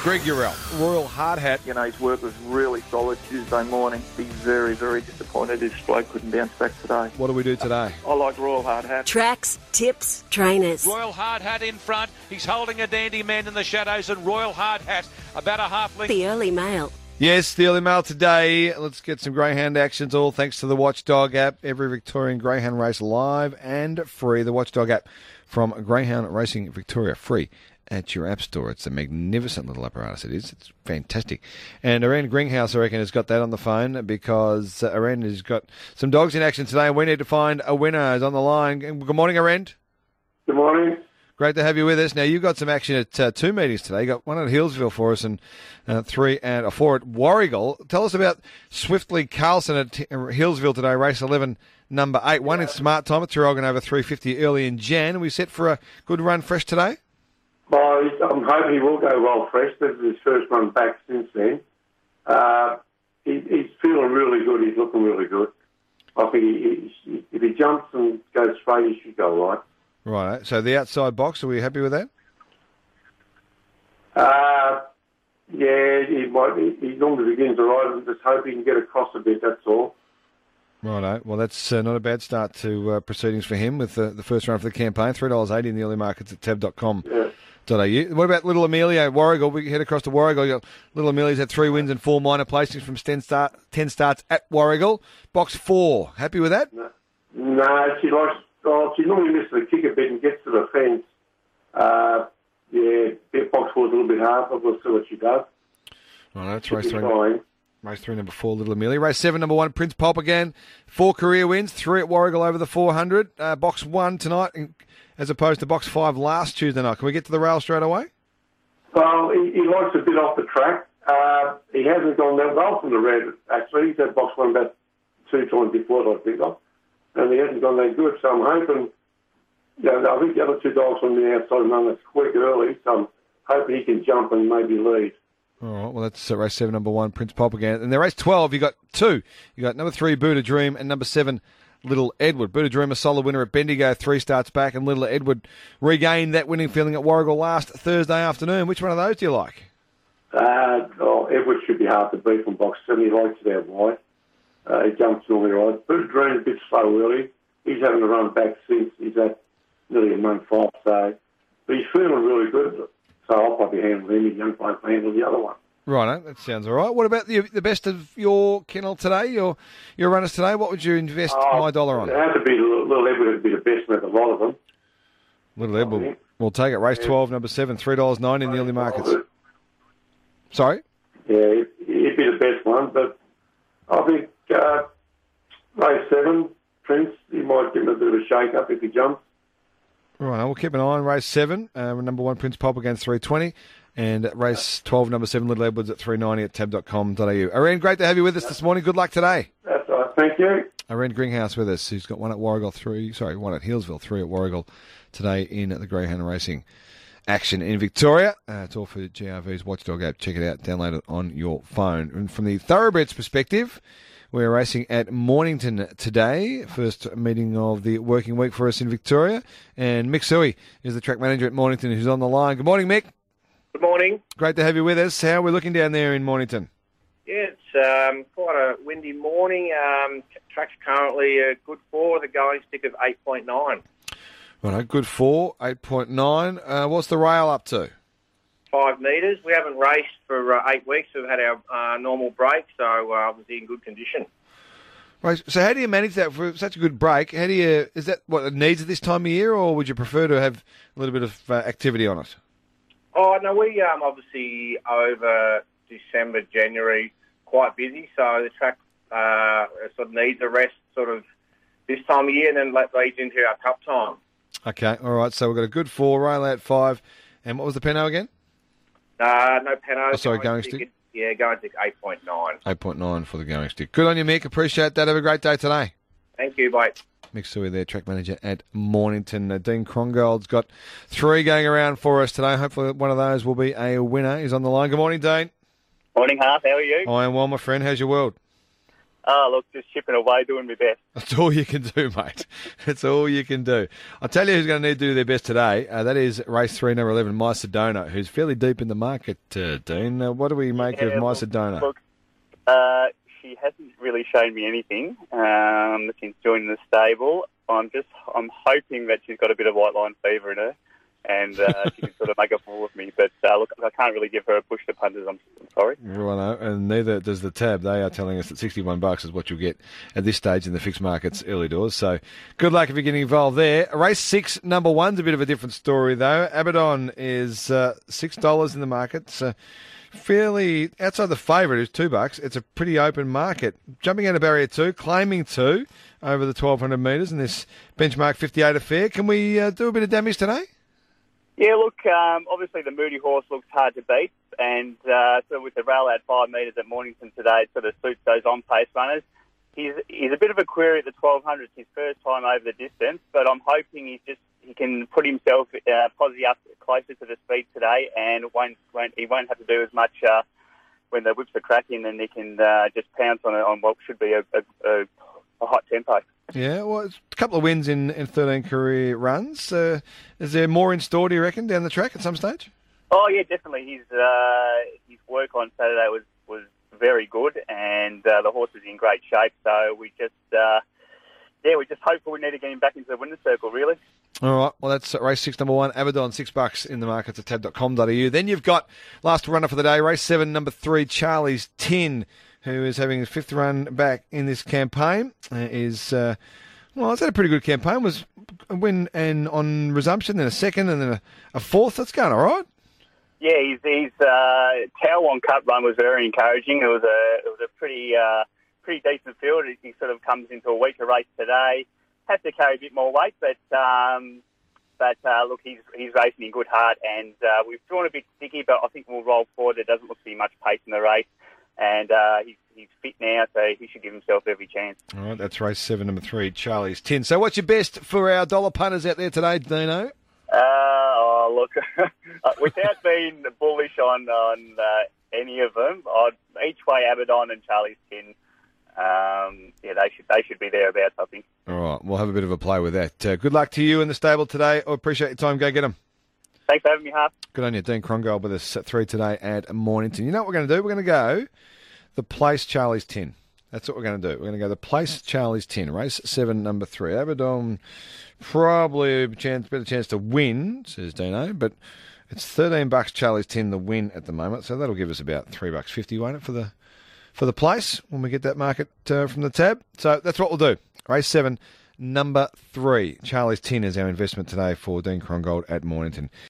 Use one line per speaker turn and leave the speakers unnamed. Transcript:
Greg Urell, Royal Hard Hat.
You know, his work was really solid Tuesday morning. He's very, very disappointed his bloke couldn't bounce back today.
What do we do today?
I like Royal Hard Hat.
Tracks, tips, trainers.
Royal Hard Hat in front. He's holding a Dandy Man in the shadows, and Royal Hard Hat about a half length.
The Early Mail.
Yes, the Early Mail today. Let's get some greyhound actions, all thanks to the Watchdog app. Every Victorian greyhound race live and free. The Watchdog app from Greyhound Racing Victoria, free at your app store. It's a magnificent little apparatus, it is. It's fantastic. And Aren Greenhouse, I reckon, has got that on the phone because Aren has got some dogs in action today, and we need to find a winner. Is on the line. Good morning, Aren.
Good morning.
Great to have you with us. Now, you've got some action at two meetings today. You got one at Hillsville for us and 3 and 4 at Warragul. Tell us about Swiftly Carlson at Hillsville today, race 11, number 8. One in Smart Time at Traralgon over 350 early in Jan. Are we set for a good run fresh today?
Well, I'm hoping he will go well fresh. This is his first run back since then. He's feeling really good. He's looking really good. I think if he jumps and goes straight, he should go right.
Right. So the outside box, are we happy with that?
Yeah, he normally begins all right. I'm just hoping he can get across a bit, that's all.
Righto. Well, that's not a bad start to proceedings for him with the first run for the campaign. $3.80 in the early markets at tab.com.
Yeah.
What about Little Amelia, Warragul? We head across to Warragul. Little Amelia's had 3 wins and 4 minor placings from 10 starts at Warragul. Box 4. Happy with that?
No, she normally misses the kick a bit and gets to the fence. Box 4 is a little bit hard, but we'll see what she does.
Right, that's race 3. Race 3, number 4, Little Amelia. Race 7, number 1, Prince Pop again. 4 career wins, 3 at Warragul over the 400. Box 1 tonight, as opposed to box 5 last Tuesday night. Can we get to the rail straight away?
Well, he likes a bit off the track. He hasn't gone that well from the red, actually. He's had box 1 about 2 times before, I think of. And he hasn't gone that good, so I'm hoping... I think the other 2 dogs on the outside of him, that's quick early, so I'm hoping he can jump and maybe lead.
All right, well, that's race 7, number 1, Prince Pop again. And then race 12, you got 2. You got number 3, Buddha Dream, and number 7, Little Edward. Buddha Dream, a solid winner at Bendigo, 3 starts back, and Little Edward regained that winning feeling at Warragul last Thursday afternoon. Which one of those do you like?
Edward should be hard to beat from box 7. He likes it out wide. He jumps normally right. Buddha Dream a bit slow early. He's having to run back since he's at nearly a month off, so but he's feeling really good. So I'll probably handle him. He's young bloke will handle the other one.
Right, that sounds all right. What about the best of your kennel today, your runners today? What would you invest my dollar on?
It has to be Little Edward would be the best with a lot of them.
Little Edward, we'll take it. Race 12, number 7, $3.90 in the early markets. Sorry?
Yeah, he'd be the best one, but I think race 7, Prince, he might give him a bit of a shake-up if he jumps.
Right, we'll keep an eye on race 7, number 1, Prince Pop against 320, and race 12, number 7, Little Edwards at 390 at tab.com.au. Aren, great to have you with us this morning. Good luck today.
That's all right. Thank you.
Aren Greenhouse with us, who's got one at Warragul, 1 at Hillsville, 3 at Warragul today in the Greyhound Racing action in Victoria. It's all for GRV's Watchdog app. Check it out. Download it on your phone. And from the Thoroughbreds perspective, we're racing at Mornington today, first meeting of the working week for us in Victoria. And Mick Suey is the track manager at Mornington who's on the line. Good morning, Mick.
Good morning.
Great to have you with us. How are we looking down there in Mornington?
Yeah, it's quite a windy morning. Track's currently a good 4 with a going stick of 8.9.
Right, good 4, 8.9. What's the rail up to?
5 metres. We haven't raced for 8 weeks. We've had our normal break, so obviously in good condition.
Right. So how do you manage that for such a good break? Is that what it needs at this time of year, or would you prefer to have a little bit of activity on it?
Oh, no, we obviously over December, January, quite busy, so the track sort of needs a rest sort of this time of year and then leads into our cup time. Okay,
all right. So we've got a good 4, rail out 5, and what was the penno again?
No penno.
Oh, sorry, going stick?
Yeah, going stick 8.9.
8.9 for the going stick. Good on you, Mick. Appreciate that. Have a great day today.
Thank you, bye.
Mick Suey there, track manager at Mornington. Dean Krongold's got 3 going around for us today. Hopefully one of those will be a winner. He's on the line. Good morning, Dean.
Morning, Half. How are you?
I am well, my friend. How's your world?
Oh, look, just chipping away, doing my best.
That's all you can do, mate. That's all you can do. I'll tell you who's going to need to do their best today. That is race 3, number 11, My Sedona, who's fairly deep in the market, Dean. What do we make of My Sedona?
Look, she hasn't really shown me anything since joining the stable. I'm hoping that she's got a bit of white line fever in her, and she can sort of make a fool of me. But look, I can't really give her a push to punters. I'm sorry.
Righto, and neither does the Tab. They are telling us that $61 is what you'll get at this stage in the fixed markets early doors. So good luck if you're getting involved there. Race 6, number 1's a bit of a different story, though. Abaddon is $6 in the market. So fairly outside the favourite is $2. It's a pretty open market. Jumping out of barrier 2, claiming 2 over the 1,200 metres in this benchmark 58 affair. Can we do a bit of damage today?
Yeah, look, obviously the Moody horse looks hard to beat, and so with the rail at 5 metres at Mornington today, it sort of suits those on-pace runners. He's a bit of a query at the 1,200. It's his first time over the distance, but I'm hoping he can put himself positive up closer to the speed today, and he won't have to do as much when the whips are cracking, and he can just pounce on what should be a hot tempo.
Yeah, well, it's a couple of wins in 13 career runs. Is there more in store, do you reckon, down the track at some stage?
Oh, yeah, definitely. His work on Saturday was very good, and the horse is in great shape. So we just hopeful we need to get him back into the winner's circle, really. All
right, well, that's race 6, number 1, Abaddon, $6 in the markets at tab.com.au. Then you've got last runner for the day, race 7, number 3, Charlie's Tin, who is having his 5th run back in this campaign. It's had a pretty good campaign. Was a win and on resumption, then a second, and then a 4th. That's going all right.
Yeah, his Taiwan Cup run was very encouraging. It was a pretty decent field. He sort of comes into a weaker race today. Has to carry a bit more weight, but look, he's racing in good heart, and we've drawn a bit sticky, but I think we'll roll forward. There doesn't look to be much pace in the race. And he's fit now, so he should give himself every chance.
All right, that's race 7, number 3, Charlie's Tin. So what's your best for our dollar punters out there today, Dino?
Look, without being bullish on any of them, each way Abaddon and Charlie's Tin, they should be thereabouts, I think.
All right, we'll have a bit of a play with that. Good luck to you in the stable today. I appreciate your time. Go get them.
Thanks for having me, Harp.
Good on you. Dean Crongold with us at 3 today at Mornington. You know what we're going to do? We're going to go the place Charlie's Tin. That's what we're going to do. We're going to go the place Charlie's Tin. Race 7, number 3. Abaddon, probably better chance to win, says Dino, but it's $13 Charlie's Tin, the win at the moment. So that'll give us about $3.50, won't it, for the place when we get that market from the tab. So that's what we'll do. Race 7, number 3. Charlie's Tin is our investment today for Dean Crongold at Mornington.